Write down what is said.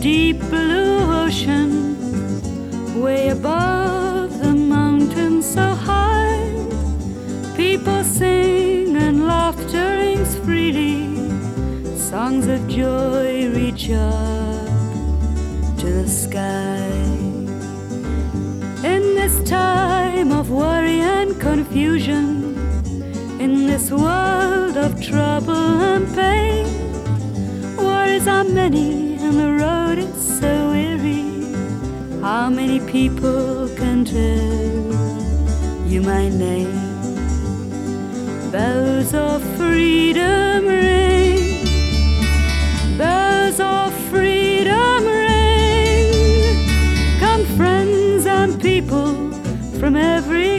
deep blue ocean, way above the mountains so high. People sing and laughter rings freely, songs of joy reach up to the sky. In this time of worry and confusion, in this world of trouble and pain, worries are many and the road is so weary. How many people can tell you my name? Bells of freedom ring